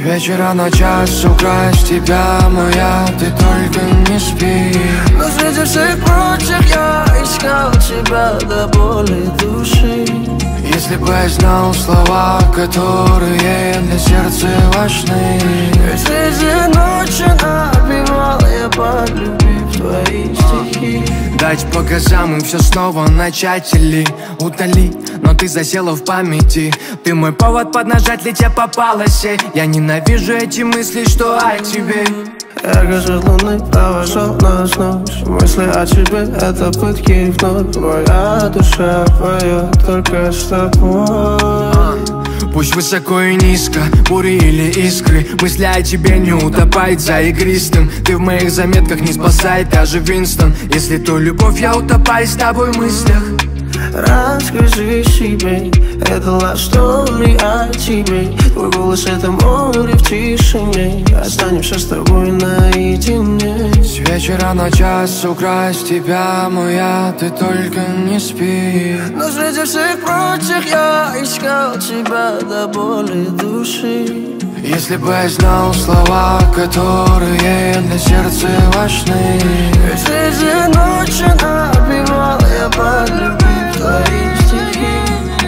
вечера на час украсть тебя, моя, ты только не спи. Но среди всех прочих я искал тебя до боли души. Если бы я знал слова, которые для сердца важны. И среди ночи напевал я, полюбив твои стихи. Дать по газам и все снова начать или удали. Но ты засела в памяти. Ты мой повод поднажать, ли тебе попалась. Я ненавижу эти мысли, что о тебе. Ярко свет луны провожал нас ночь. Мысли о тебе — это пытки вновь. Моя душа поет только с тобой. Пусть высоко и низко, бури или искры, мысли о тебе не утопает за игристым. Ты в моих заметках не спасает даже Винстон. Если то любовь, я утопаю с тобой в мыслях. Расскажи себе, это love story о тебе. Твой голос — это море в тишине. Останемся с тобой наедине. С вечера на час украсть тебя, моя, ты только не спи. Но среди всех прочих я искал тебя до боли души. Если бы я знал слова, которые для сердца важны. И среди ночи напевал я, полюбив твои стихи.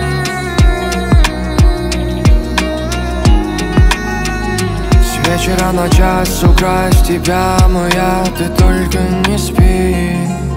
С вечера на час украсть тебя, моя, ты только не спи.